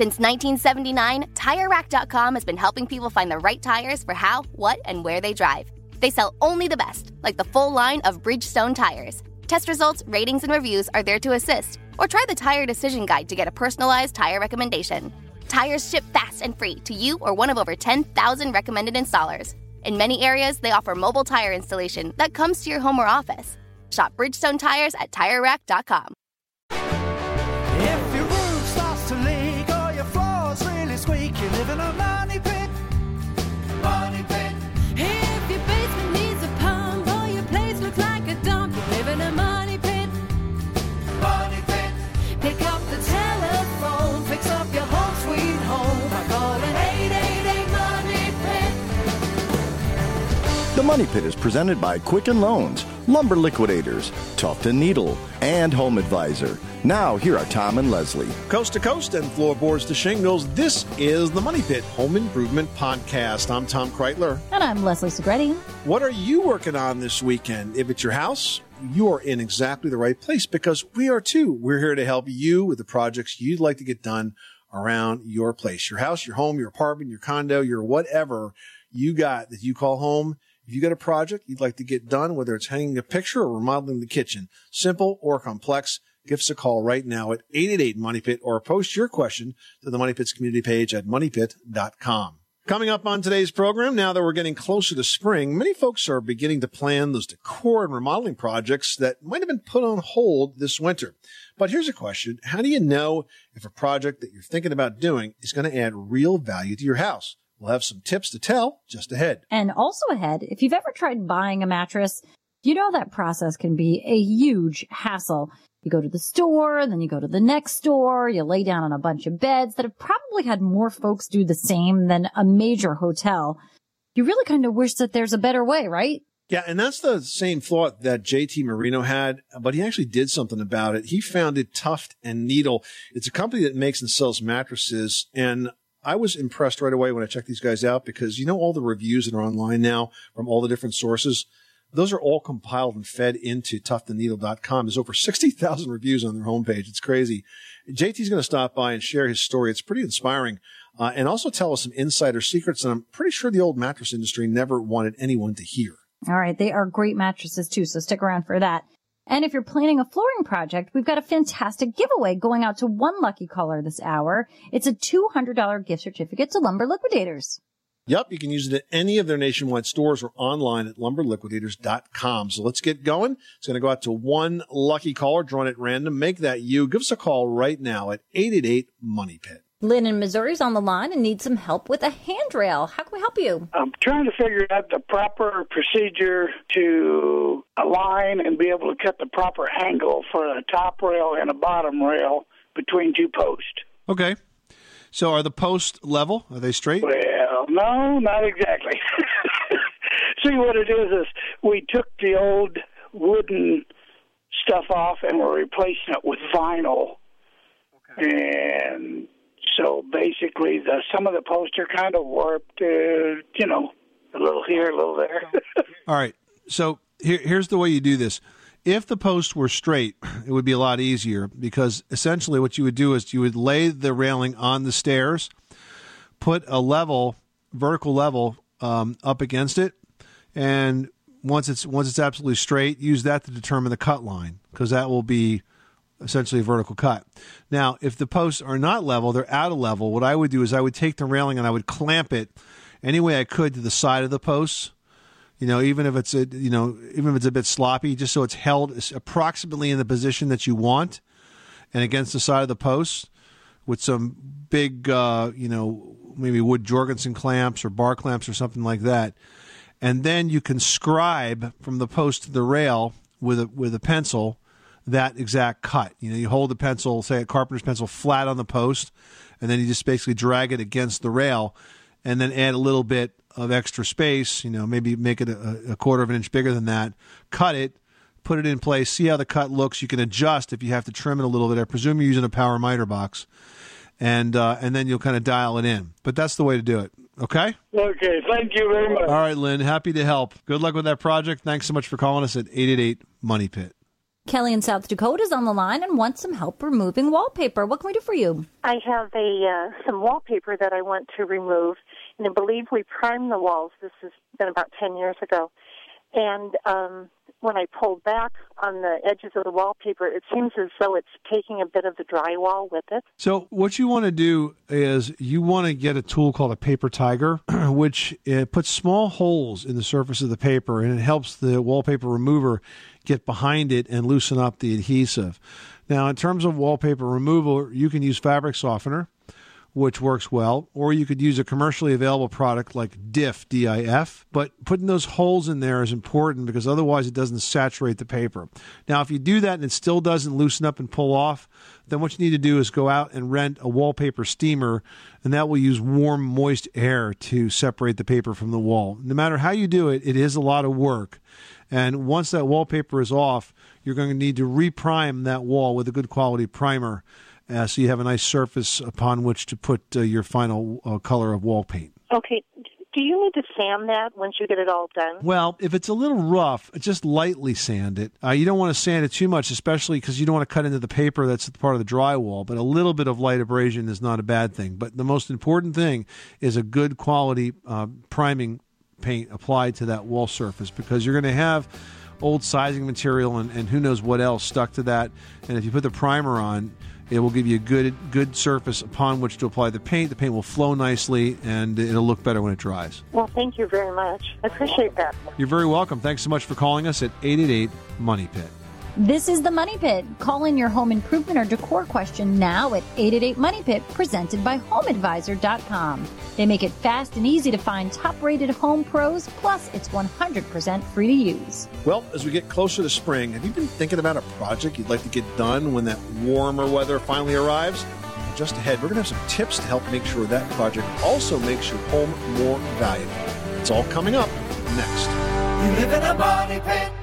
Since 1979, TireRack.com has been helping people find the right tires for how, what, and where they drive. They sell only the best, like the full line of Bridgestone tires. Test results, ratings, and reviews are there to assist. Or try the Tire Decision Guide to get a personalized tire recommendation. Tires ship fast and free to you or one of over 10,000 recommended installers. In many areas, they offer mobile tire installation that comes to your home or office. Shop Bridgestone tires at TireRack.com. If your roof starts to leak or your floor's really squeak, you live in a money pit. Money pit. If your basement needs a pump or your place looks like a dump, you live in a money pit. Money pit. Pick up the telephone, fix up your home sweet home by calling 888-MONEY-PIT. The Money Pit is presented by Quicken Loans, Lumber Liquidators, Tuft & Needle, and Home Advisor. Now, here are Tom and Leslie. Coast to coast and floorboards to shingles, this is the Money Pit Home Improvement Podcast. I'm Tom Kreitler. And I'm Leslie Segretti. What are you working on this weekend? If it's your house, you are in exactly the right place because we are too. We're here to help you with the projects you'd like to get done around your place, your house, your home, your apartment, your condo, your whatever you got that you call home. If you got a project you'd like to get done, whether it's hanging a picture or remodeling the kitchen, simple or complex, give us a call right now at 888-MONEY-PIT or post your question to the Money Pit's community page at moneypit.com. Coming up on today's program, now that we're getting closer to spring, many folks are beginning to plan those decor and remodeling projects that might have been put on hold this winter. But here's a question. How do you know if a project that you're thinking about doing is going to add real value to your house? We'll have some tips to tell just ahead. And also ahead, if you've ever tried buying a mattress, you know that process can be a huge hassle. You go to the store, then you go to the next store, you lay down on a bunch of beds that have probably had more folks do the same than a major hotel. You really kind of wish that there's a better way, right? Yeah, and that's the same thought that JT Marino had, but he actually did something about it. He founded Tuft & Needle. It's a company that makes and sells mattresses, and I was impressed right away when I checked these guys out because you know all the reviews that are online now from all the different sources? Those are all compiled and fed into tuftandneedle.com. There's over 60,000 reviews on their homepage. It's crazy. JT's going to stop by and share his story. It's pretty inspiring. And also tell us some insider secrets. And I'm pretty sure the old mattress industry never wanted anyone to hear. All right. They are great mattresses too, so stick around for that. And if you're planning a flooring project, we've got a fantastic giveaway going out to one lucky caller this hour. It's a $200 gift certificate to Lumber Liquidators. Yep, you can use it at any of their nationwide stores or online at lumberliquidators.com. So let's get going. It's going to go out to one lucky caller drawn at random. Make that you. Give us a call right now at 888-MONEY-PIT. Lynn in Missouri's on the line and needs some help with a handrail. How can we help you? I'm trying to figure out the proper procedure to align and be able to cut the proper angle for a top rail and a bottom rail between two posts. Okay. So are the posts level? Are they straight? Well, no, not exactly. See, what it is we took the old wooden stuff off and we're replacing it with vinyl. Okay. And so basically some of the posts are kind of warped, a little here, a little there. All right. So here's the way you do this. If the posts were straight, it would be a lot easier because essentially what you would do is you would lay the railing on the stairs, put a vertical level up against it, and once it's absolutely straight, use that to determine the cut line because that will be essentially a vertical cut. Now, if the posts are not level, they're out of level, what I would do is I would take the railing and I would clamp it any way I could to the side of the posts. Even if it's a bit sloppy, just so it's held approximately in the position that you want and against the side of the post with some big, maybe wood Jorgensen clamps or bar clamps or something like that. And then you can scribe from the post to the rail with a pencil that exact cut. You hold the pencil, say a carpenter's pencil, flat on the post, and then you just basically drag it against the rail and then add a little bit of extra space, maybe make it a quarter of an inch bigger than that, cut it, put it in place, see how the cut looks. You can adjust if you have to trim it a little bit. I presume you're using a power miter box, and then you'll kind of dial it in. But that's the way to do it. Okay? Okay, thank you very much. All right, Lynn, happy to help. Good luck with that project. Thanks so much for calling us at 888-MONEY-PIT. Kelly in South Dakota is on the line and wants some help removing wallpaper. What can we do for you? I have some wallpaper that I want to remove, and I believe we primed the walls. This has been about 10 years ago. And when I pulled back on the edges of the wallpaper, it seems as though it's taking a bit of the drywall with it. So what you want to do is you want to get a tool called a paper tiger, which puts small holes in the surface of the paper, and it helps the wallpaper remover get behind it and loosen up the adhesive. Now, in terms of wallpaper removal, you can use fabric softener, which works well, or you could use a commercially available product like DIF, D-I-F, but putting those holes in there is important because otherwise it doesn't saturate the paper. Now, if you do that and it still doesn't loosen up and pull off, then what you need to do is go out and rent a wallpaper steamer, and that will use warm, moist air to separate the paper from the wall. No matter how you do it, it is a lot of work. And once that wallpaper is off, you're going to need to reprime that wall with a good quality primer, so you have a nice surface upon which to put your final color of wall paint. Okay. Do you need to sand that once you get it all done? Well, if it's a little rough, just lightly sand it. You don't want to sand it too much, especially because you don't want to cut into the paper that's part of the drywall, but a little bit of light abrasion is not a bad thing. But the most important thing is a good quality priming paint applied to that wall surface, because you're going to have old sizing material and who knows what else stuck to that. And if you put the primer on, it will give you a good surface upon which to apply the paint. The paint will flow nicely, and it'll look better when it dries. Well, thank you very much. I appreciate that. You're very welcome. Thanks so much for calling us at 888-MONEY-PIT. This is the Money Pit. Call in your home improvement or decor question now at 888-MONEY-PIT, presented by HomeAdvisor.com. They make it fast and easy to find top-rated home pros, plus it's 100% free to use. Well, as we get closer to spring, have you been thinking about a project you'd like to get done when that warmer weather finally arrives? Just ahead, we're going to have some tips to help make sure that project also makes your home more valuable. It's all coming up next. You live in a money pit.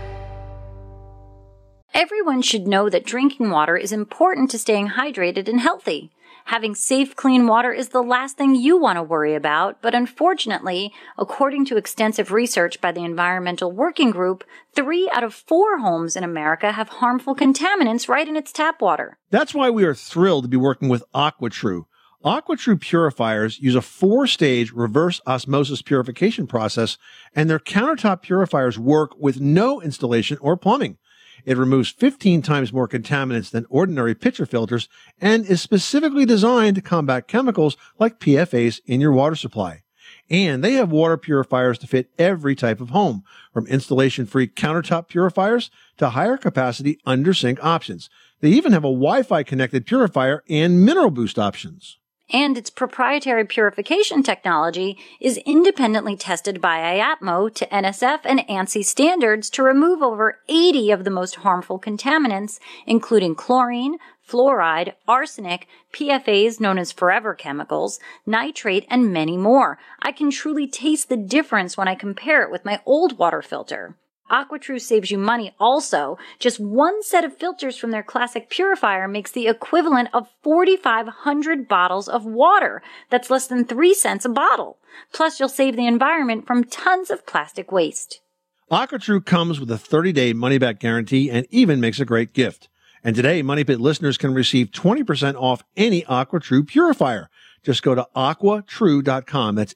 Everyone should know that drinking water is important to staying hydrated and healthy. Having safe, clean water is the last thing you want to worry about, but unfortunately, according to extensive research by the Environmental Working Group, 3 out of 4 homes in America have harmful contaminants right in its tap water. That's why we are thrilled to be working with AquaTrue. AquaTrue purifiers use a 4-stage reverse osmosis purification process, and their countertop purifiers work with no installation or plumbing. It removes 15 times more contaminants than ordinary pitcher filters and is specifically designed to combat chemicals like PFAS in your water supply. And they have water purifiers to fit every type of home, from installation-free countertop purifiers to higher capacity under-sink options. They even have a Wi-Fi connected purifier and mineral boost options. And its proprietary purification technology is independently tested by IAPMO to NSF and ANSI standards to remove over 80 of the most harmful contaminants, including chlorine, fluoride, arsenic, PFAS known as forever chemicals, nitrate, and many more. I can truly taste the difference when I compare it with my old water filter. AquaTrue saves you money also. Just one set of filters from their classic purifier makes the equivalent of 4,500 bottles of water. That's less than 3 cents a bottle. Plus, you'll save the environment from tons of plastic waste. AquaTrue comes with a 30-day money-back guarantee and even makes a great gift. And today, Money Pit listeners can receive 20% off any AquaTrue purifier. Just go to AquaTrue.com. That's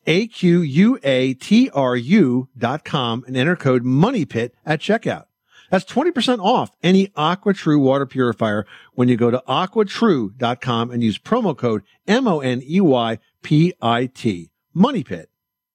AQUATRU.com and enter code MONEYPIT at checkout. That's 20% off any AquaTrue water purifier when you go to AquaTrue.com and use promo code MONEYPIT. Money Pit.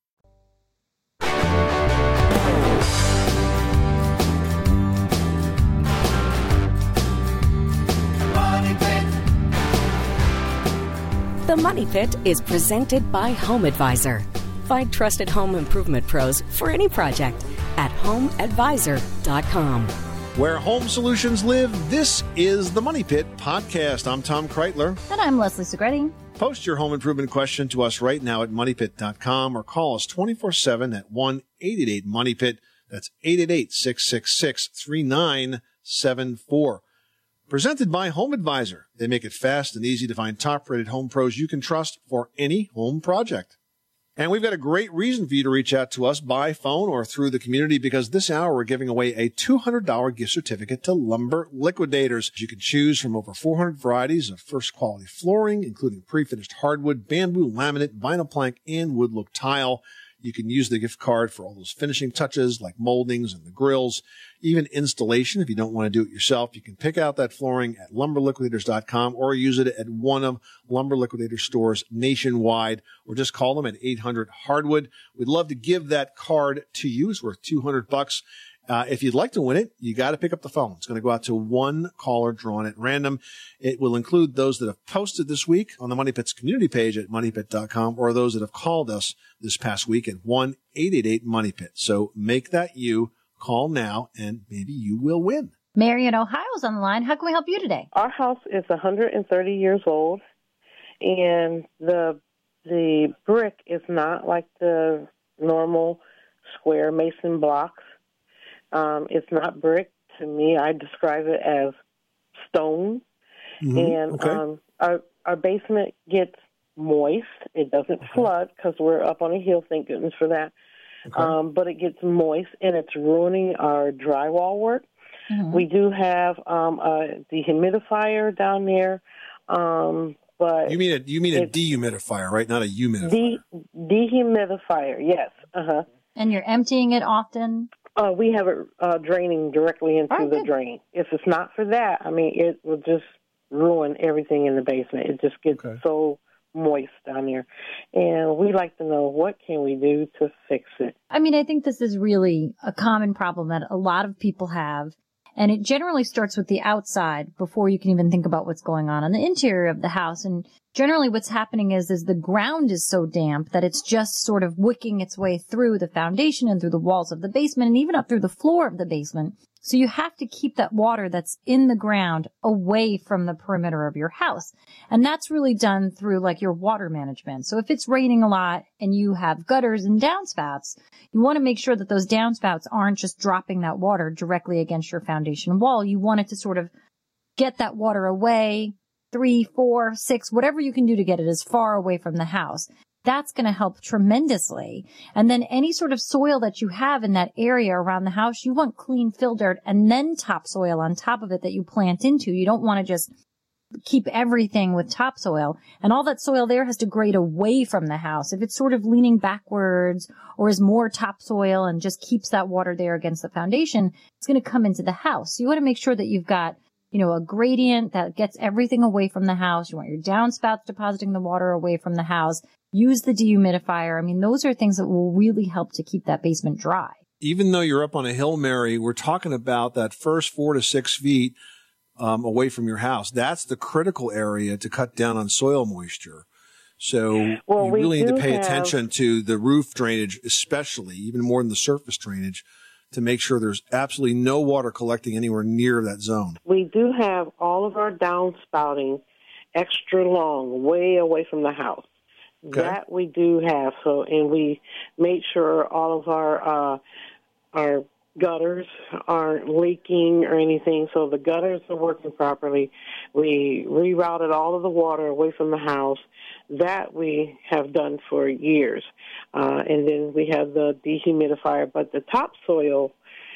The Money Pit is presented by HomeAdvisor. Find trusted home improvement pros for any project at HomeAdvisor.com. Where home solutions live, this is the Money Pit podcast. I'm Tom Kreitler. And I'm Leslie Segretti. Post your home improvement question to us right now at MoneyPit.com or call us 24/7 at 1-888-MONEYPIT. That's 888-666-3974. Presented by HomeAdvisor. They make it fast and easy to find top-rated home pros you can trust for any home project. And we've got a great reason for you to reach out to us by phone or through the community, because this hour we're giving away a $200 gift certificate to Lumber Liquidators. You can choose from over 400 varieties of first quality flooring, including pre-finished hardwood, bamboo, laminate, vinyl plank, and wood look tile. You can use the gift card for all those finishing touches like moldings and the grills, even installation. If you don't want to do it yourself, you can pick out that flooring at lumberliquidators.com or use it at one of Lumber Liquidators stores nationwide, or just call them at 800-HARDWOOD. We'd love to give that card to you. It's worth $200. If you'd like to win it, you got to pick up the phone. It's going to go out to one caller drawn at random. It will include those that have posted this week on the Money Pit's community page at moneypit.com, or those that have called us this past week at 1-888-MONEYPIT. So make that you. Call now, and maybe you will win. Mary in Ohio's on the line. How can we help you today? Our house is 130 years old, and the brick is not like the normal square mason blocks. It's not brick. To me, I describe it as stone. Mm-hmm. And our basement gets moist. It doesn't flood because we're up on a hill, thank goodness for that. Okay. But it gets moist, and it's ruining our drywall work. Mm-hmm. We do have a dehumidifier down there, but you mean a dehumidifier, right? Not a humidifier. Dehumidifier, yes. Uh-huh. And you're emptying it often? We have it draining directly into the drain. If it's not for that, I mean, it will just ruin everything in the basement. It just gets so moist down there. And we like to know, what can we do to fix it? I mean, I think this is really a common problem that a lot of people have. And it generally starts with the outside before you can even think about what's going on the interior of the house. And generally what's happening is the ground is so damp that it's just sort of wicking its way through the foundation and through the walls of the basement and even up through the floor of the basement. So you have to keep that water that's in the ground away from the perimeter of your house. And that's really done through like your water management. So if it's raining a lot and you have gutters and downspouts, you want to make sure that those downspouts aren't just dropping that water directly against your foundation wall. You want it to sort of get that water away, 3, 4, 6, whatever you can do to get it as far away from the house. That's going to help tremendously. And then any sort of soil that you have in that area around the house, you want clean fill dirt and then topsoil on top of it that you plant into. You don't want to just keep everything with topsoil. And all that soil there has to grade away from the house. If it's sort of leaning backwards or is more topsoil and just keeps that water there against the foundation, it's going to come into the house. So you want to make sure that you've got, a gradient that gets everything away from the house. You want your downspouts depositing the water away from the house. Use the dehumidifier. I mean, those are things that will really help to keep that basement dry. Even though you're up on a hill, Mary, we're talking about that first 4 to 6 feet away from your house. That's the critical area to cut down on soil moisture. So you really need to pay attention to the roof drainage, especially, even more than the surface drainage, to make sure there's absolutely no water collecting anywhere near that zone. We do have all of our downspouting extra long, way away from the house. Okay. That we do have. So, and we made sure all of our gutters aren't leaking or anything. So the gutters are working properly. We rerouted all of the water away from the house. That we have done for years. And then we have the dehumidifier. But the topsoil,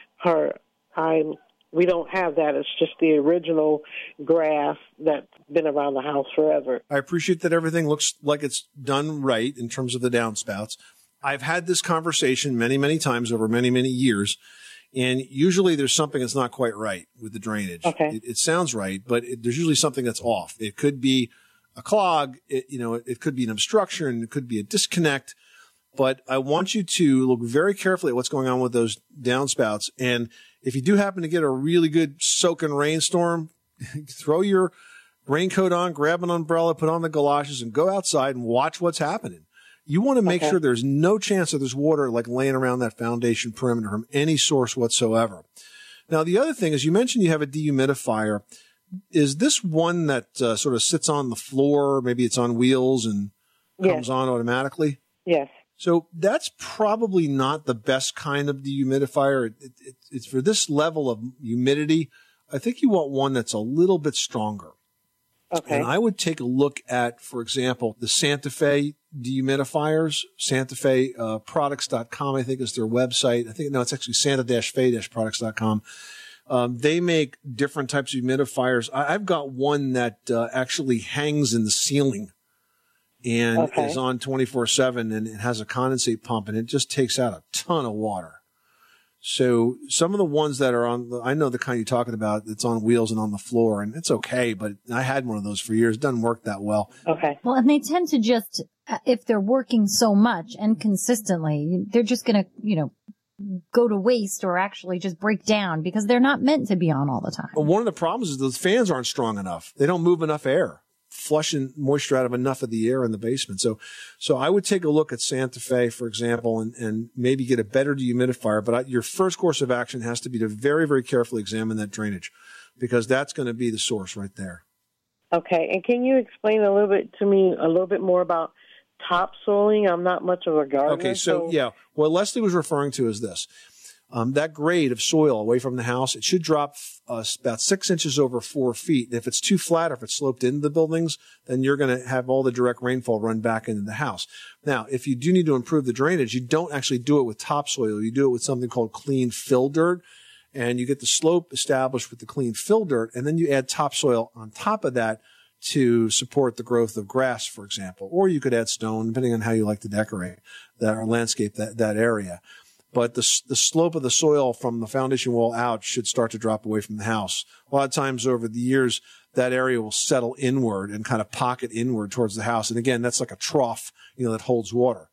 we don't have that. It's just the original grass that's been around the house forever. I appreciate that everything looks like it's done right in terms of the downspouts. I've had this conversation many, many times over many, many years, and usually there's something that's not quite right with the drainage. Okay. It sounds right, but there's usually something that's off. It could be a clog, it could be an obstruction, it could be a disconnect. But I want you to look very carefully at what's going on with those downspouts. And if you do happen to get a really good soaking rainstorm, throw your raincoat on, grab an umbrella, put on the galoshes, and go outside and watch what's happening. You want to make sure there's no chance that there's water like laying around that foundation perimeter from any source whatsoever. Now, the other thing is, you mentioned you have a dehumidifier. Is this one that sort of sits on the floor? Maybe it's on wheels and comes on automatically? Yes. So that's probably not the best kind of dehumidifier. It's for this level of humidity. I think you want one that's a little bit stronger. Okay. And I would take a look at, for example, the Santa Fe dehumidifiers. Santa Fe products.com, I think, is their website. It's actually santa-fe-products.com. They make different types of humidifiers. I've got one that actually hangs in the ceiling and is on 24/7, and it has a condensate pump, and it just takes out a ton of water. So some of the ones that are I know the kind you're talking about, it's on wheels and on the floor, and it's okay, but I had one of those for years. It doesn't work that well. Okay. Well, and they tend to just, if they're working so much and consistently, they're just going to, go to waste or actually just break down because they're not meant to be on all the time. Well, one of the problems is those fans aren't strong enough. They don't move enough air, flushing moisture out of enough of the air in the basement. So I would take a look at Santa Fe, for example, and maybe get a better dehumidifier. But your first course of action has to be to very, very carefully examine that drainage, because that's going to be the source right there. Okay. And can you explain a little bit more about topsoiling? I'm not much of a gardener. Okay. So yeah, what Leslie was referring to is this. That grade of soil away from the house, it should drop about 6 inches over 4 feet. And if it's too flat or if it's sloped into the buildings, then you're going to have all the direct rainfall run back into the house. Now, if you do need to improve the drainage, you don't actually do it with topsoil. You do it with something called clean fill dirt, and you get the slope established with the clean fill dirt, and then you add topsoil on top of that to support the growth of grass, for example. Or you could add stone, depending on how you like to decorate that or landscape that area. But the slope of the soil from the foundation wall out should start to drop away from the house. A lot of times over the years, that area will settle inward and kind of pocket inward towards the house. And again, that's like a trough, that holds water.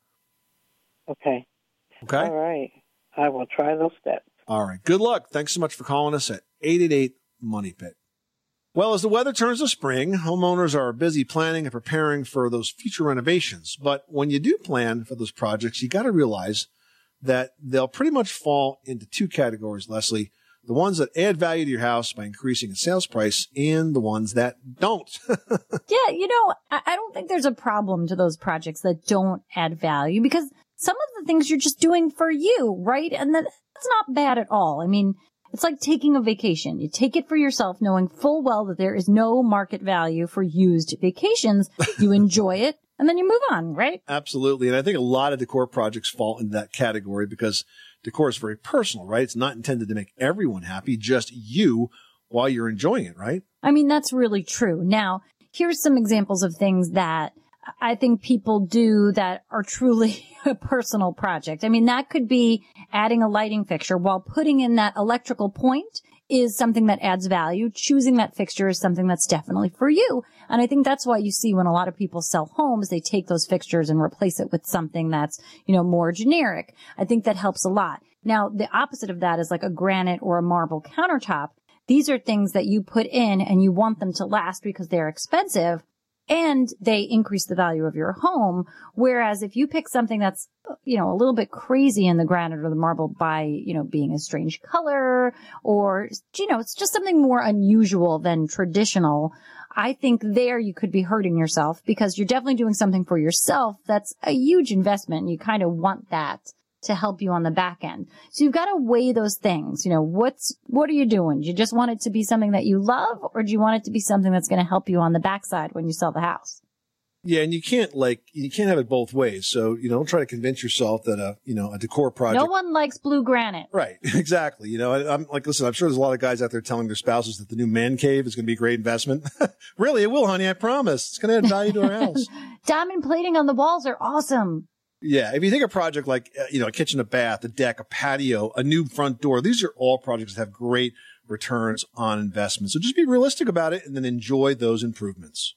Okay. Okay? All right. I will try those steps. All right. Good luck. Thanks so much for calling us at 888-MONEY-PIT. Well, as the weather turns to spring, homeowners are busy planning and preparing for those future renovations. But when you do plan for those projects, you got to realize that they'll pretty much fall into two categories, Leslie. The ones that add value to your house by increasing its sales price and the ones that don't. Yeah, I don't think there's a problem to those projects that don't add value, because some of the things you're just doing for you, right? And that's not bad at all. I mean, it's like taking a vacation. You take it for yourself, knowing full well that there is no market value for used vacations. You enjoy it, and then you move on, right? Absolutely. And I think a lot of decor projects fall into that category because decor is very personal, right? It's not intended to make everyone happy, just you while you're enjoying it, right? I mean, that's really true. Now, here's some examples of things that I think people do that are truly a personal project. I mean, that could be adding a lighting fixture while putting in that electrical point is something that adds value. Choosing that fixture is something that's definitely for you. And I think that's why you see when a lot of people sell homes, they take those fixtures and replace it with something that's, more generic. I think that helps a lot. Now, the opposite of that is like a granite or a marble countertop. These are things that you put in and you want them to last because they're expensive and they increase the value of your home. Whereas if you pick something that's, a little bit crazy in the granite or the marble by, being a strange color or, it's just something more unusual than traditional, I think there you could be hurting yourself because you're definitely doing something for yourself. That's a huge investment. And you kind of want that to help you on the back end. So you've got to weigh those things. What are you doing? Do you just want it to be something that you love, or do you want it to be something that's going to help you on the backside when you sell the house? Yeah, and you can't have it both ways. So, don't try to convince yourself that a decor project. No one likes blue granite. Right. Exactly. I'm like, listen, I'm sure there's a lot of guys out there telling their spouses that the new man cave is going to be a great investment. Really, it will, honey. I promise. It's going to add value to our house. Diamond plating on the walls are awesome. Yeah. If you think a project like, a kitchen, a bath, a deck, a patio, a new front door, these are all projects that have great returns on investment. So just be realistic about it and then enjoy those improvements.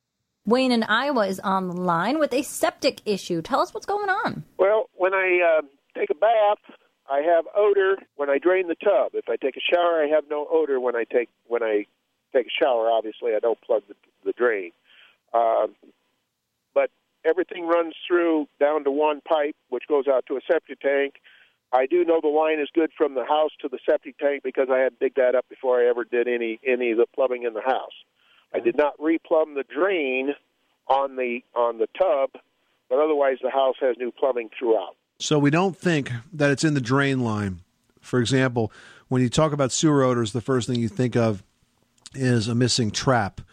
Wayne in Iowa is on the line with a septic issue. Tell us what's going on. Well, when I take a bath, I have odor when I drain the tub. If I take a shower, I have no odor when I take a shower. Obviously, I don't plug the drain. But everything runs through down to one pipe, which goes out to a septic tank. I do know the line is good from the house to the septic tank because I had to dig that up before I ever did any of the plumbing in the house. I did not replumb the drain on the tub, but otherwise the house has new plumbing throughout. So we don't think that it's in the drain line. For example, when you talk about sewer odors, the first thing you think of is a missing trap.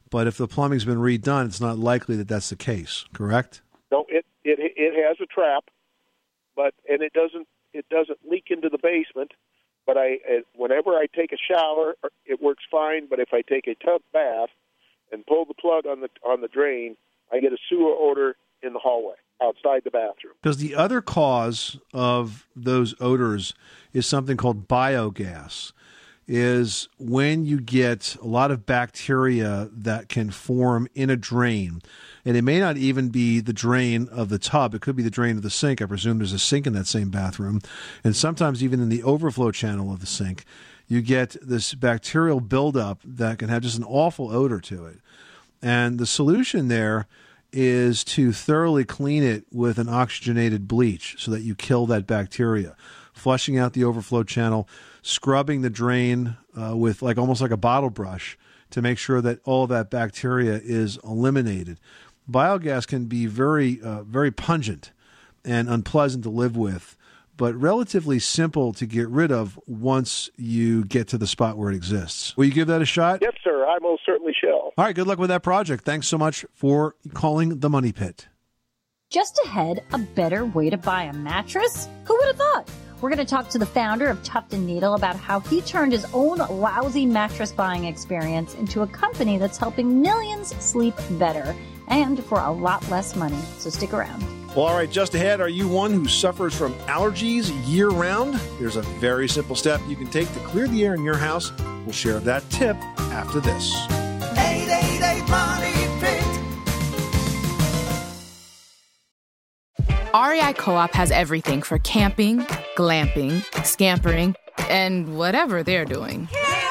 But if the plumbing's been redone, it's not likely that that's the case, correct? No, it has a trap, and it doesn't leak into the basement. But whenever I take a shower, it works fine. But if I take a tub bath and pull the plug on the drain, I get a sewer odor in the hallway outside the bathroom. Because the other cause of those odors is something called biogas. Is when you get a lot of bacteria that can form in a drain. And it may not even be the drain of the tub. It could be the drain of the sink. I presume there's a sink in that same bathroom. And sometimes even in the overflow channel of the sink, you get this bacterial buildup that can have just an awful odor to it. And the solution there is to thoroughly clean it with an oxygenated bleach so that you kill that bacteria. Flushing out the overflow channel, scrubbing the drain with almost like a bottle brush to make sure that all of that bacteria is eliminated. Biogas can be very pungent and unpleasant to live with, but relatively simple to get rid of once you get to the spot where it exists. Will you give that a shot? Yes, sir. I most certainly shall. All right, good luck with that project. Thanks so much for calling the Money Pit. Just ahead, a better way to buy a mattress? Who would have thought? We're going to talk to the founder of Tuft & Needle about how he turned his own lousy mattress buying experience into a company that's helping millions sleep better and for a lot less money. So stick around. Well, all right, just ahead, are you one who suffers from allergies year-round? There's a very simple step you can take to clear the air in your house. We'll share that tip after this. 888 Money Pit. REI Co-op has everything for camping, glamping, scampering, and whatever they're doing.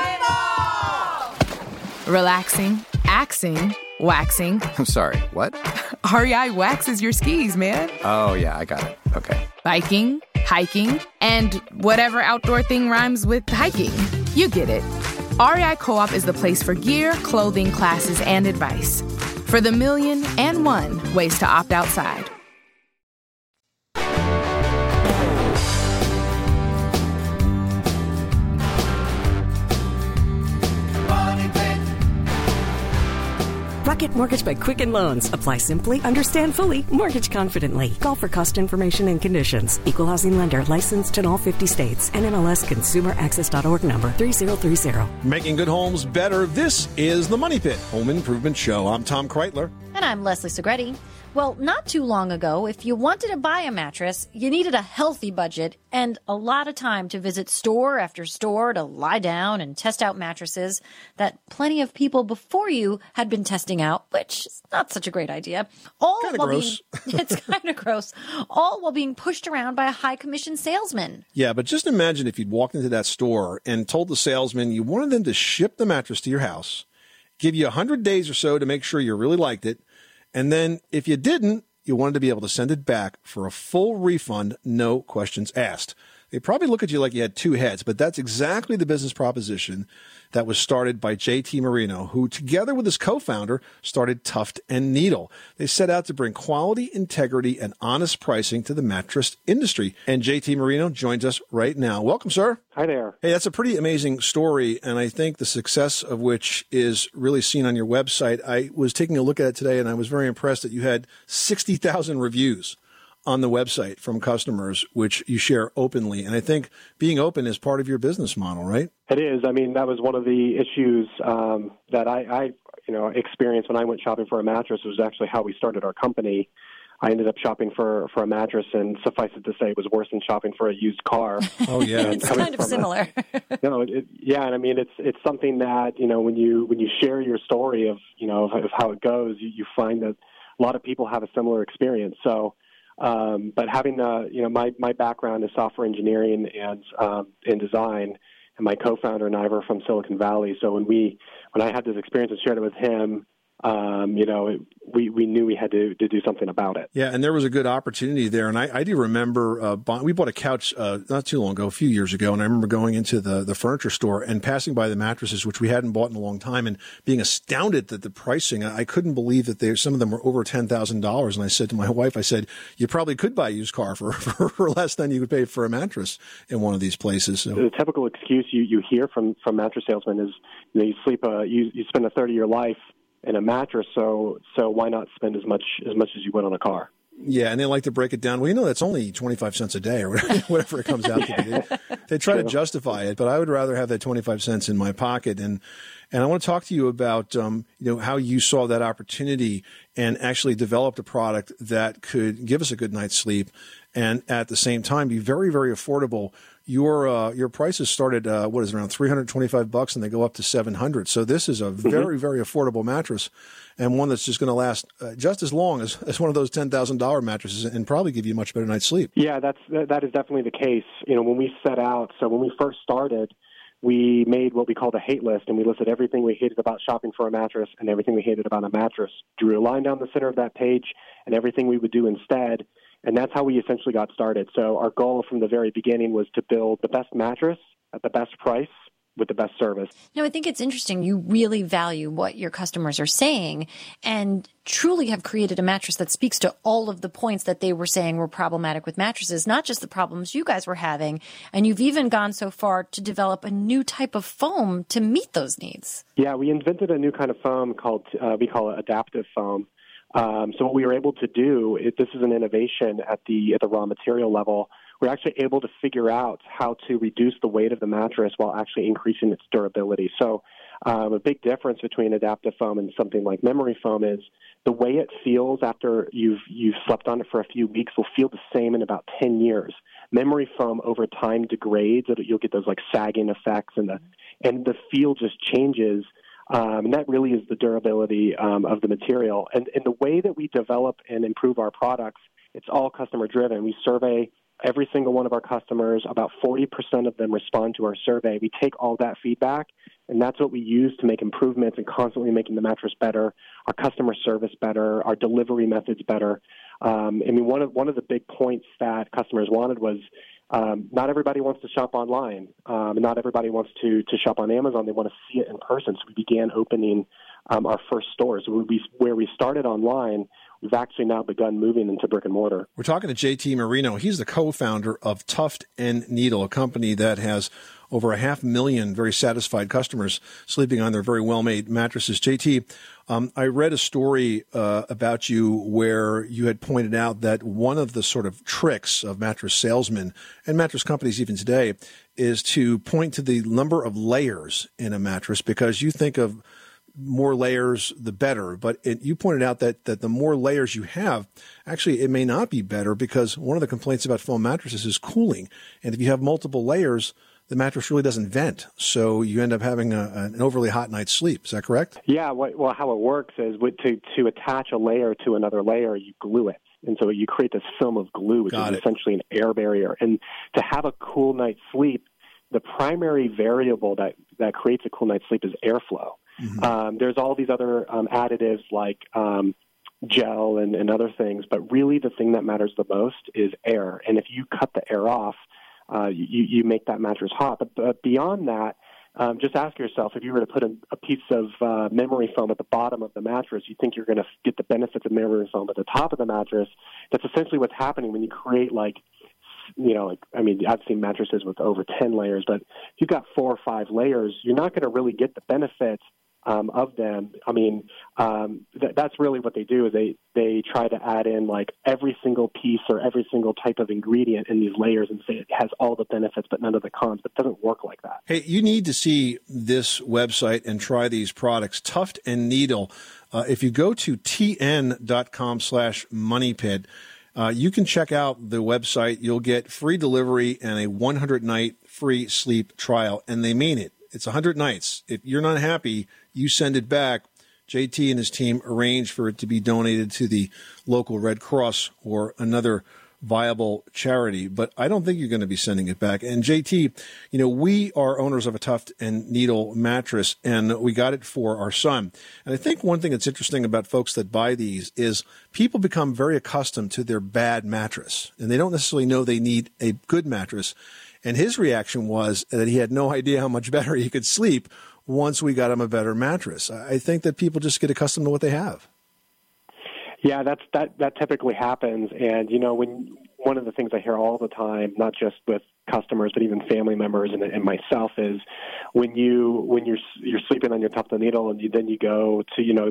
Relaxing, axing, waxing. I'm sorry, what? REI waxes your skis, man. Oh, yeah, I got it. Okay. Biking, hiking, and whatever outdoor thing rhymes with hiking. You get it. REI Co-op is the place for gear, clothing, classes, and advice. For the 1,000,001 ways to opt outside. Rocket Mortgage by Quicken Loans. Apply simply, understand fully, mortgage confidently. Call for cost information and conditions. Equal housing lender licensed in all 50 states. NMLS ConsumerAccess.org number 3030. Making good homes better. This is the Money Pit Home Improvement Show. I'm Tom Kreitler. And I'm Leslie Segretti. Well, not too long ago, if you wanted to buy a mattress, you needed a healthy budget and a lot of time to visit store after store to lie down and test out mattresses that plenty of people before you had been testing out, which is not such a great idea. Kind of gross. It's kind of gross. All while being pushed around by a high-commission salesman. Yeah, but just imagine if you'd walked into that store and told the salesman you wanted them to ship the mattress to your house, give you 100 days or so to make sure you really liked it, and then if you didn't, you wanted to be able to send it back for a full refund, no questions asked. They probably look at you like you had two heads, but that's exactly the business proposition that was started by JT Marino, who together with his co-founder started Tuft & Needle. They set out to bring quality, integrity, and honest pricing to the mattress industry. And JT Marino joins us right now. Welcome, sir. Hi there. Hey, that's a pretty amazing story, and I think the success of which is really seen on your website. I was taking a look at it today, and I was very impressed that you had 60,000 reviews on the website from customers, which you share openly. And I think being open is part of your business model, right? It is. I mean, that was one of the issues that I experienced when I went shopping for a mattress. Was actually how we started our company. I ended up shopping for a mattress, and suffice it to say, it was worse than shopping for a used car. Oh yeah, it's kind of similar. And I mean, it's something that when you share your story of of how it goes, you find that a lot of people have a similar experience. So. But having my background is software engineering and in design, and my co-founder and I were from Silicon Valley. So when I had this experience and shared it with him, we knew we had to do something about it. Yeah, and there was a good opportunity there. And I do remember we bought a couch not too long ago, a few years ago, and I remember going into the furniture store and passing by the mattresses, which we hadn't bought in a long time, and being astounded at the pricing. I couldn't believe that some of them were over $10,000. And I said to my wife, you probably could buy a used car for less than you would pay for a mattress in one of these places. So. The typical excuse you hear from mattress salesmen is you spend a 30-year life in a mattress. So why not spend as much as you would on a car? Yeah, and they like to break it down. Well, that's only 25 cents a day or whatever it comes out to be. They try to justify it, but I would rather have that 25 cents in my pocket. And I want to talk to you about how you saw that opportunity and actually developed a product that could give us a good night's sleep and at the same time be very, very affordable. Your prices started around $325, and they go up to $700. So this is a very, very affordable mattress, and one that's just going to last just as long as one of those $10,000 mattresses, and probably give you a much better night's sleep. Yeah, that is definitely the case. When we set out, so when we first started, we made what we called a hate list, and we listed everything we hated about shopping for a mattress and everything we hated about a mattress. Drew a line down the center of that page and everything we would do instead. And that's how we essentially got started. So our goal from the very beginning was to build the best mattress at the best price with the best service. I think it's interesting. You really value what your customers are saying and truly have created a mattress that speaks to all of the points that they were saying were problematic with mattresses, not just the problems you guys were having. And you've even gone so far to develop a new type of foam to meet those needs. Yeah, we invented a new kind of foam called, we call it adaptive foam. So what we were able to do, this is an innovation at the raw material level. We're actually able to figure out how to reduce the weight of the mattress while actually increasing its durability. So a big difference between adaptive foam and something like memory foam is the way it feels after you've slept on it for a few weeks will feel the same in about 10 years. Memory foam over time degrades. You'll get those like sagging effects, and the feel just changes. And that really is the durability of the material. And the way that we develop and improve our products, it's all customer driven. We survey every single one of our customers. About 40% of them respond to our survey. We take all that feedback, and that's what we use to make improvements and constantly making the mattress better, our customer service better, our delivery methods better. One of the big points that customers wanted was not everybody wants to shop online. Not everybody wants to shop on Amazon. They want to see it in person. So we began opening our first stores. So where we started online, we've actually now begun moving into brick and mortar. We're talking to JT Marino. He's the co-founder of Tuft & Needle, a company that has over 500,000 very satisfied customers sleeping on their very well-made mattresses. JT, I read a story about you where you had pointed out that one of the sort of tricks of mattress salesmen and mattress companies even today is to point to the number of layers in a mattress, because you think of more layers, the better. But you pointed out that the more layers you have, actually, it may not be better, because one of the complaints about foam mattresses is cooling. And if you have multiple layers, the mattress really doesn't vent. So you end up having an overly hot night's sleep. Is that correct? Yeah. Well, how it works is to attach a layer to another layer, you glue it. And so you create this film of glue, which is essentially an air barrier. And to have a cool night's sleep, the primary variable that creates a cool night's sleep is airflow. Mm-hmm. There's all these other additives like gel and other things, but really the thing that matters the most is air. And if you cut the air off, you make that mattress hot. But beyond that, just ask yourself, if you were to put a piece of memory foam at the bottom of the mattress, you think you're going to get the benefits of memory foam at the top of the mattress. That's essentially what's happening when you create I've seen mattresses with over 10 layers, but if you've got 4 or 5 layers, you're not going to really get the benefits of them. That's really what they do. They try to add in like every single piece or every single type of ingredient in these layers and say it has all the benefits but none of the cons. But it doesn't work like that. Hey, you need to see this website and try these products. Tuft & Needle. If you go to tn.com/moneypit, you can check out the website. You'll get free delivery and a 100-night free sleep trial. And they mean it. It's 100 nights. If you're not happy, you send it back. JT and his team arrange for it to be donated to the local Red Cross or another viable charity. But I don't think you're going to be sending it back. And JT, we are owners of a Tuft & Needle mattress, and we got it for our son. And I think one thing that's interesting about folks that buy these is people become very accustomed to their bad mattress, and they don't necessarily know they need a good mattress. And his reaction was that he had no idea how much better he could sleep once we got him a better mattress. I think that people just get accustomed to what they have. Yeah, that typically happens. And, when one of the things I hear all the time, not just with customers, but even family members and myself, is when you're sleeping on your Tuft & Needle and then you go to,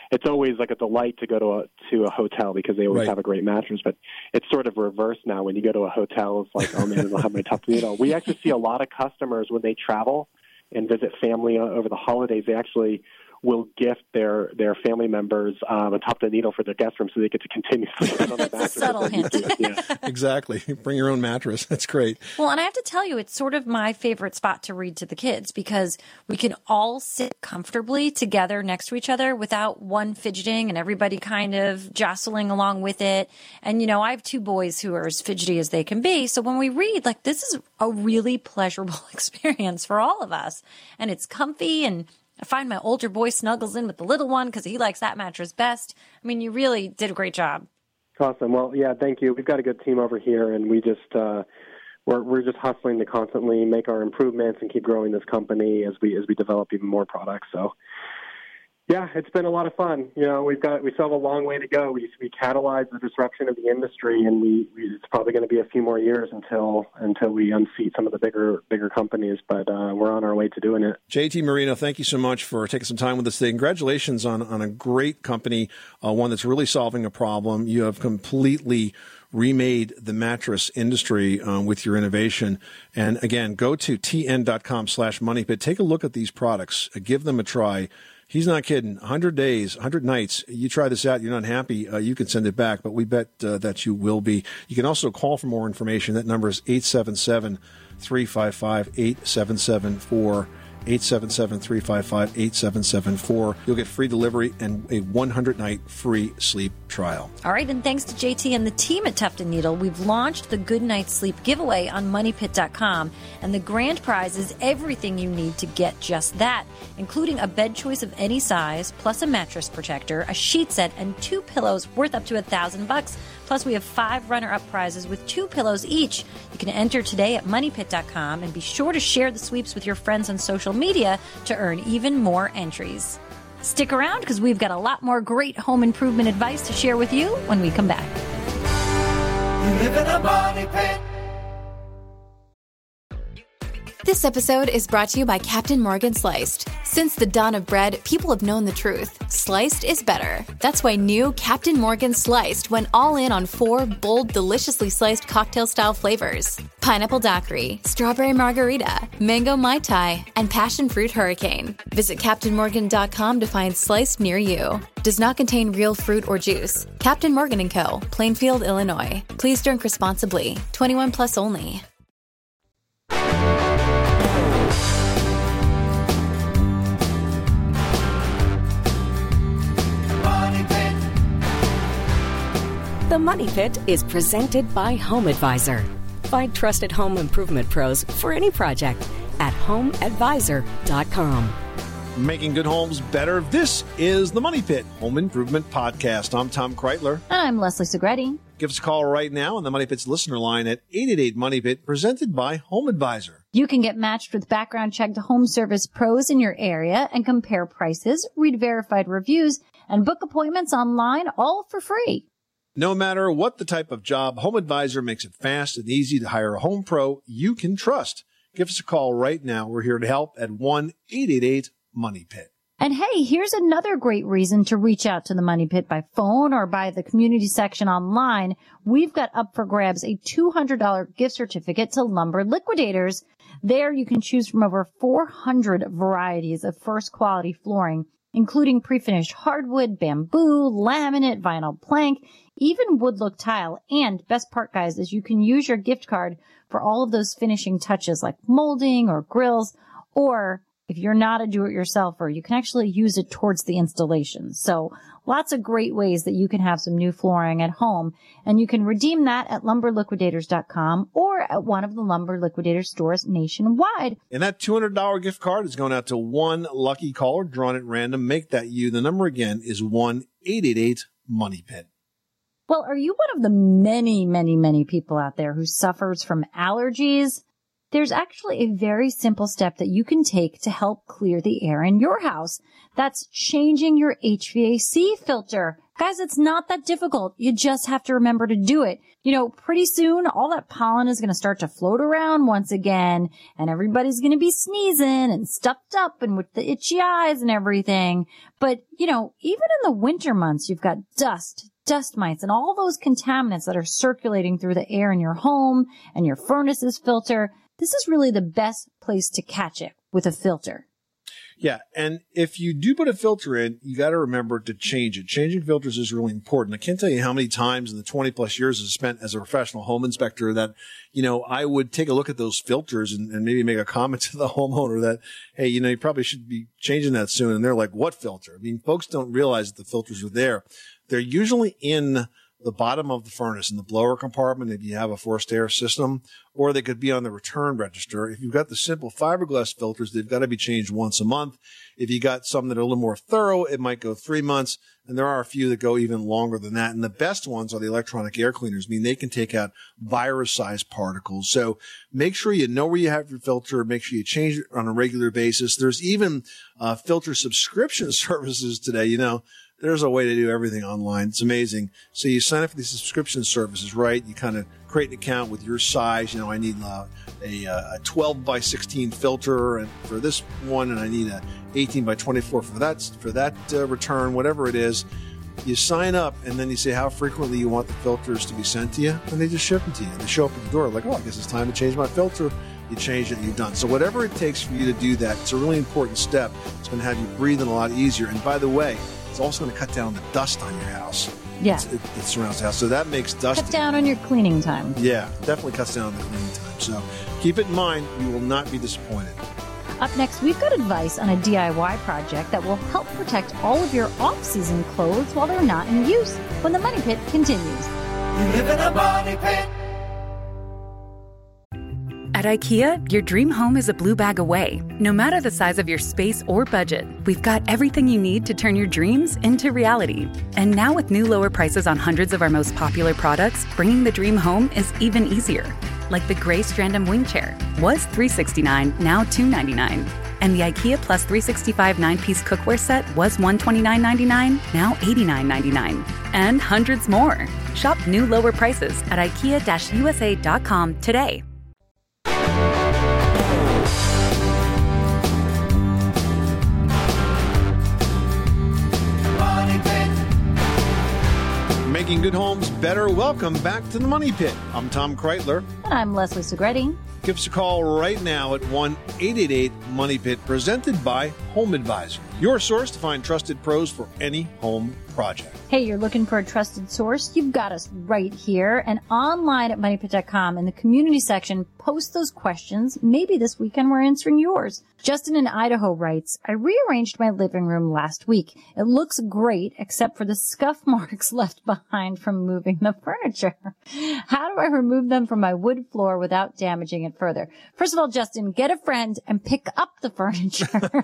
it's always like a delight to go to a hotel because they always Right. have a great mattress. But it's sort of reversed now. When you go to a hotel, it's like, oh man, I don't have my Tuft & Needle. We actually see a lot of customers when they travel and visit family over the holidays. They actually will gift their family members a Tuft & Needle for their guest room so they get to continuously sit on the mattress. subtle hint. Yeah. Exactly. Bring your own mattress. That's great. Well, and I have to tell you, it's sort of my favorite spot to read to the kids because we can all sit comfortably together next to each other without one fidgeting and everybody kind of jostling along with it. And, you know, I have two boys who are as fidgety as they can be. So when we read, like, this is a really pleasurable experience for all of us. And it's comfy, and I find my older boy snuggles in with the little one because he likes that mattress best. I mean, you really did a great job. Awesome. Well, yeah, thank you. We've got a good team over here, and we just we're just hustling to constantly make our improvements and keep growing this company as we develop even more products. So, yeah, it's been a lot of fun. You know, we still have a long way to go. We catalyzed the disruption of the industry, and it's probably going to be a few more years until we unseat some of the bigger companies. But we're on our way to doing it. JT Marino, thank you so much for taking some time with us today. Congratulations on a great company, one that's really solving a problem. You have completely remade the mattress industry with your innovation. And again, go to tn.com/moneypit. Take a look at these products. Give them a try. He's not kidding. 100 days, 100 nights. You try this out, you're not happy, you can send it back, but we bet that you will be. You can also call for more information. That number is 877-355-8774. 877-355-8774. You'll get free delivery and a 100-night free sleep trial. All right, and thanks to JT and the team at Tuft & Needle, we've launched the Good Night Sleep giveaway on MoneyPit.com, and the grand prize is everything you need to get just that, including a bed choice of any size, plus a mattress protector, a sheet set, and 2 pillows worth up to $1,000. Plus, we have 5 runner-up prizes with 2 pillows each. You can enter today at MoneyPit.com, and be sure to share the sweeps with your friends on social media to earn even more entries. Stick around because we've got a lot more great home improvement advice to share with you when we come back. You live in a money pit. This episode is brought to you by Captain Morgan Sliced. Since the dawn of bread, people have known the truth. Sliced is better. That's why new Captain Morgan Sliced went all in on 4 bold, deliciously sliced cocktail-style flavors. Pineapple Daiquiri, Strawberry Margarita, Mango Mai Tai, and Passion Fruit Hurricane. Visit CaptainMorgan.com to find Sliced near you. Does not contain real fruit or juice. Captain Morgan & Co., Plainfield, Illinois. Please drink responsibly. 21 plus only. The Money Pit is presented by Home Advisor. Find trusted home improvement pros for any project at homeadvisor.com. Making good homes better. This is the Money Pit Home Improvement Podcast. I'm Tom Kreitler. I'm Leslie Segretti. Give us a call right now on the Money Pit's listener line at 888-MONEY-PIT, presented by Home Advisor. You can get matched with background checked home service pros in your area and compare prices, read verified reviews, and book appointments online, all for free. No matter what the type of job, Home Advisor makes it fast and easy to hire a home pro you can trust. Give us a call right now. We're here to help at 1-888-MONEY-PIT. And hey, here's another great reason to reach out to the Money Pit by phone or by the community section online. We've got up for grabs a $200 gift certificate to Lumber Liquidators. There you can choose from over 400 varieties of first quality flooring, including pre-finished hardwood, bamboo, laminate, vinyl plank, even wood look tile. And best part, guys, is you can use your gift card for all of those finishing touches like molding or grills, or if you're not a do-it-yourselfer, you can actually use it towards the installation. So lots of great ways that you can have some new flooring at home. And you can redeem that at lumberliquidators.com or at one of the Lumber Liquidators stores nationwide. And that $200 gift card is going out to one lucky caller drawn at random. Make that you. The number again is 1-888-MONEY-PIT. Well, are you one of the many, many, many people out there who suffers from allergies? there's actually a very simple step that you can take to help clear the air in your house. That's changing your HVAC filter. Guys, it's not that difficult. You just have to remember to do it. You know, pretty soon, all that pollen is going to start to float around once again, and everybody's going to be sneezing and stuffed up and with the itchy eyes and everything. But, you know, even in the winter months, you've got dust mites, and all those contaminants that are circulating through the air in your home and your furnace's filter. This is really the best place to catch it with a filter. Yeah, and if you do put a filter in, you got to remember to change it. Changing filters is really important. I can't tell you how many times in the 20 plus years I've spent as a professional home inspector that, you know, I would take a look at those filters and maybe make a comment to the homeowner that, hey, you know, you probably should be changing that soon. And they're like, what filter? I mean, folks don't realize that the filters are there. They're usually in the bottom of the furnace in the blower compartment if you have a forced air system, or they could be on the return register. If you've got the simple fiberglass filters, they've got to be changed once a month. If you got some that are a little more thorough, it might go 3 months, and there are a few that go even longer than that. And the best ones are the electronic air cleaners. I mean, they can take out virus-sized particles. So make sure you know where you have your filter. Make sure you change it on a regular basis. There's even filter subscription services today, you know. There's a way to do everything online. It's amazing. So you sign up for these subscription services, right? You kind of create an account with your size. You know, I need a 12 by 16 filter and for this one, and I need a 18 by 24 for that return, whatever it is. You sign up, and then you say how frequently you want the filters to be sent to you, and they just ship them to you. They show up at the door like, oh, I guess it's time to change my filter. You change it, and you're done. So whatever it takes for you to do that, it's a really important step. It's going to have you breathing a lot easier. And by the way, it's also going to cut down the dust on your house. Yeah. It surrounds the house. So that makes dust. Cut down on your cleaning time. Yeah, definitely cuts down on the cleaning time. So keep it in mind. You will not be disappointed. Up next, we've got advice on a DIY project that will help protect all of your off-season clothes while they're not in use when the Money Pit continues. You live in a money pit. At IKEA, your dream home is a blue bag away. No matter the size of your space or budget, we've got everything you need to turn your dreams into reality. And now with new lower prices on hundreds of our most popular products, bringing the dream home is even easier. Like the gray Strandom wing chair was $369, now $299. And the IKEA Plus 365 9-piece cookware set was $129.99, now $89.99. And hundreds more. Shop new lower prices at IKEA-USA.com today. Making good homes better. Welcome back to the Money Pit. I'm Tom Kreitler. And I'm Leslie Segretti. Give us a call right now at 1-888-MONEY-PIT, presented by Home Advisor, your source to find trusted pros for any home project. Hey, you're looking for a trusted source? You've got us right here. And online at moneypit.com in the community section, post those questions. Maybe this weekend we're answering yours. Justin in Idaho writes, I rearranged my living room last week. It looks great, except for the scuff marks left behind from moving the furniture. How do I remove them from my wood floor without damaging it further? First of all, Justin, get a friend and pick up the furniture.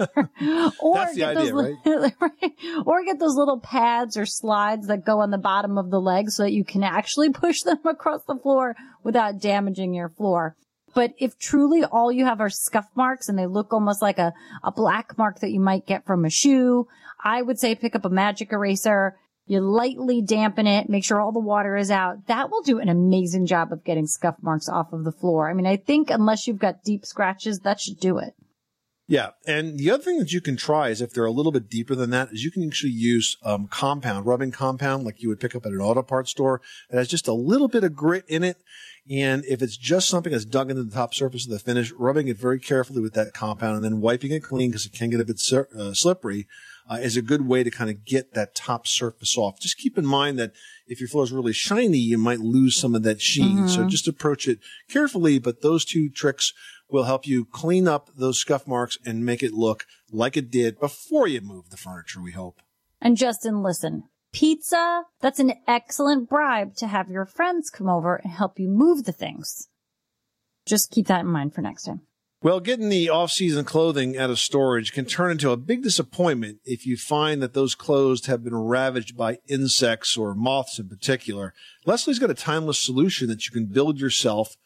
Or that's the idea, right? Or get those little pads or slides that go on the bottom of the legs so that you can actually push them across the floor without damaging your floor. But if truly all you have are scuff marks and they look almost like a black mark that you might get from a shoe, I would say pick up a magic eraser. You lightly dampen it, make sure all the water is out. That will do an amazing job of getting scuff marks off of the floor. I mean, I think unless you've got deep scratches, that should do it. Yeah. And the other thing that you can try is if they're a little bit deeper than that is you can actually use rubbing compound like you would pick up at an auto parts store. It has just a little bit of grit in it. And if it's just something that's dug into the top surface of the finish, rubbing it very carefully with that compound and then wiping it clean because it can get a bit slippery is a good way to kind of get that top surface off. Just keep in mind that if your floor is really shiny, you might lose some of that sheen. Mm-hmm. So just approach it carefully, but those two tricks will help you clean up those scuff marks and make it look like it did before you move the furniture, we hope. And Justin, listen. Pizza, that's an excellent bribe to have your friends come over and help you move the things. Just keep that in mind for next time. Well, getting the off-season clothing out of storage can turn into a big disappointment if you find that those clothes have been ravaged by insects or moths in particular. Leslie's got a timeless solution that you can build yourself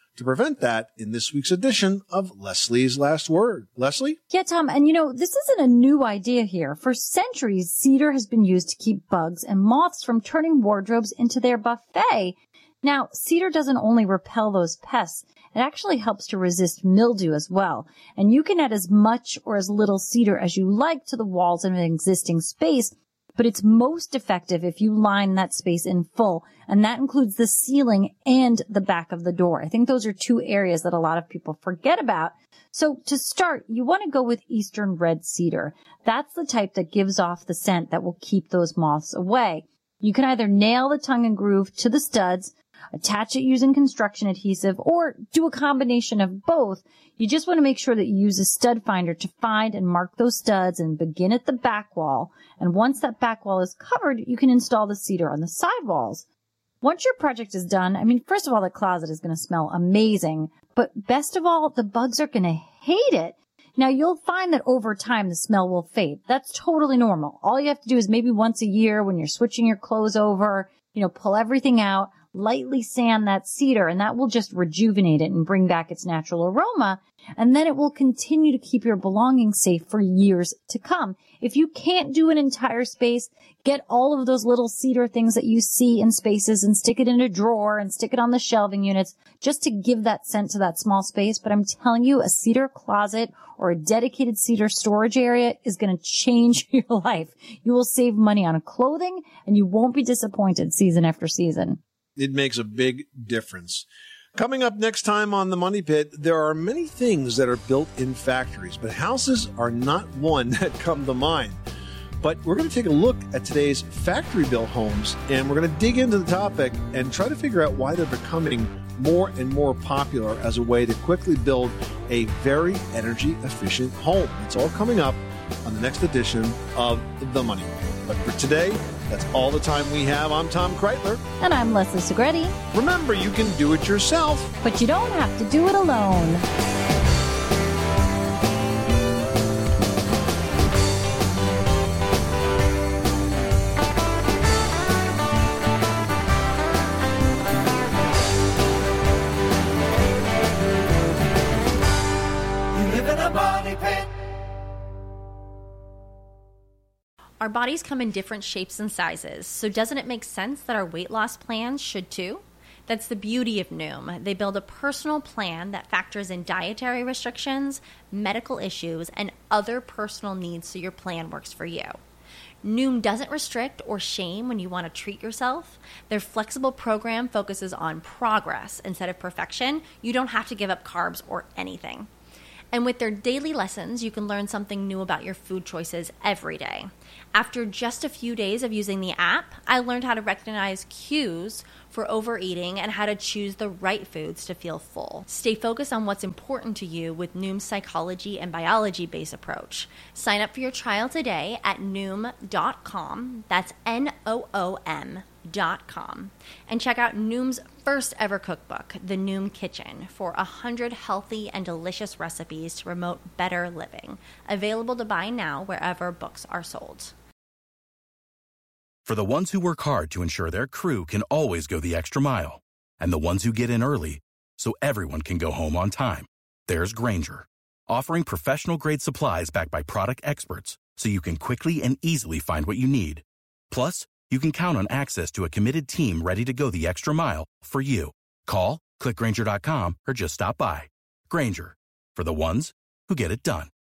to prevent that in this week's edition of Leslie's Last Word. Leslie? Yeah, Tom, and this isn't a new idea here. For centuries, cedar has been used to keep bugs and moths from turning wardrobes into their buffet. Now, cedar doesn't only repel those pests, it actually helps to resist mildew as well. And you can add as much or as little cedar as you like to the walls of an existing space, but it's most effective if you line that space in full, and that includes the ceiling and the back of the door. I think those are two areas that a lot of people forget about. So to start, you want to go with Eastern red cedar. That's the type that gives off the scent that will keep those moths away. You can either nail the tongue and groove to the studs, attach it using construction adhesive, or do a combination of both. You just want to make sure that you use a stud finder to find and mark those studs and begin at the back wall. And once that back wall is covered, you can install the cedar on the side walls. Once your project is done, first of all, the closet is going to smell amazing, but best of all, the bugs are going to hate it. Now, you'll find that over time, the smell will fade. That's totally normal. All you have to do is maybe once a year when you're switching your clothes over, pull everything out, lightly sand that cedar, and that will just rejuvenate it and bring back its natural aroma. And then it will continue to keep your belongings safe for years to come. If you can't do an entire space, get all of those little cedar things that you see in spaces and stick it in a drawer and stick it on the shelving units just to give that scent to that small space. But I'm telling you, a cedar closet or a dedicated cedar storage area is going to change your life. You will save money on clothing and you won't be disappointed season after season. It makes a big difference. Coming up next time on The Money Pit, there are many things that are built in factories, but houses are not one that come to mind. But we're going to take a look at today's factory-built homes, and we're going to dig into the topic and try to figure out why they're becoming more and more popular as a way to quickly build a very energy-efficient home. It's all coming up on the next edition of The Money Pit. But for today, that's all the time we have. I'm Tom Kreitler. And I'm Leslie Segretti. Remember, you can do it yourself, but you don't have to do it alone. You live in a money pit. Our bodies come in different shapes and sizes, so doesn't it make sense that our weight loss plans should too? That's the beauty of Noom. They build a personal plan that factors in dietary restrictions, medical issues, and other personal needs so your plan works for you. Noom doesn't restrict or shame when you want to treat yourself. Their flexible program focuses on progress instead of perfection. You don't have to give up carbs or anything. And with their daily lessons, you can learn something new about your food choices every day. After just a few days of using the app, I learned how to recognize cues for overeating and how to choose the right foods to feel full. Stay focused on what's important to you with Noom's psychology and biology-based approach. Sign up for your trial today at Noom.com. That's Noom.com. And check out Noom's first ever cookbook, The Noom Kitchen, for 100 healthy and delicious recipes to promote better living. Available to buy now wherever books are sold. For the ones who work hard to ensure their crew can always go the extra mile, and the ones who get in early so everyone can go home on time, there's Grainger, offering professional-grade supplies backed by product experts so you can quickly and easily find what you need. Plus, you can count on access to a committed team ready to go the extra mile for you. Call, click Grainger.com, or just stop by. Grainger, for the ones who get it done.